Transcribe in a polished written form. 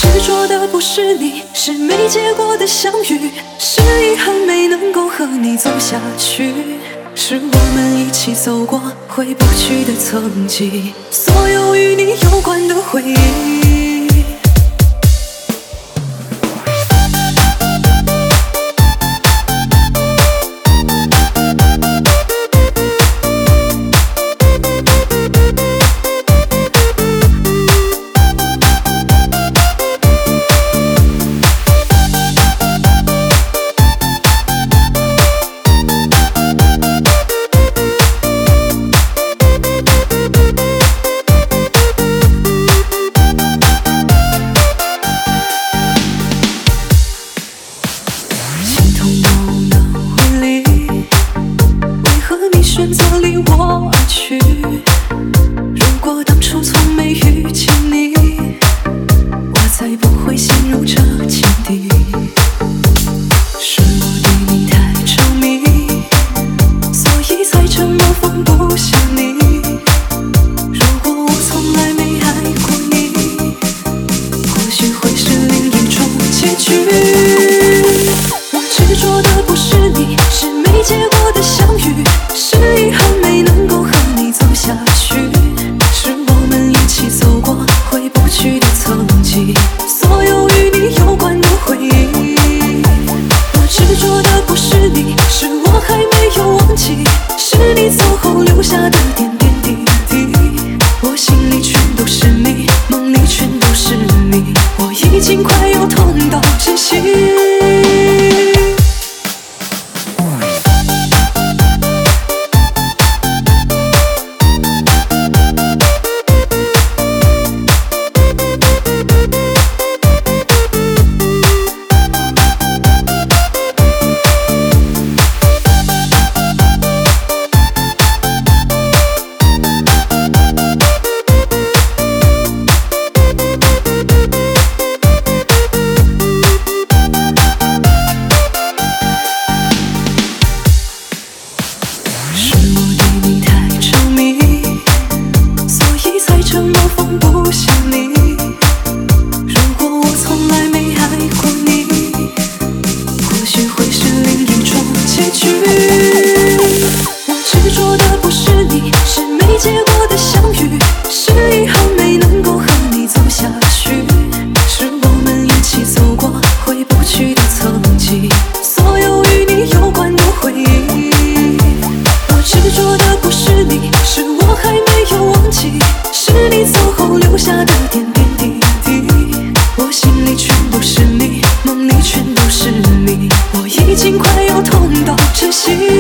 执着的不是你，是没结果的相遇，是遗憾没能够和你走下去，是我们一起走过回不去的曾经，所有与你有关的回忆。选择离我而去，如果当初从没遇见你，我才不会陷入这境地。是我对你太着迷，所以才这么放不下你。如果我从来没爱过你，或许会是另一种结局。我执着的不是你，是没结果的相遇，是遗憾没能够和你走下去，是我们一起走过回不去的曾经，所有与你有关的回忆。我执着的不是你，是我还没有忘记，是你走后留下的点点滴滴。我心里全都是你，梦里全都是你，我已经快要痛到窒息。结果的相遇，是遗憾没能够和你走下去，是我们一起走过回不去的曾经，所有与你有关的回忆。我执着的不是你，是我还没有忘记，是你走后留下的点点滴滴。我心里全都是你，梦里全都是你，我已经快要痛到窒息。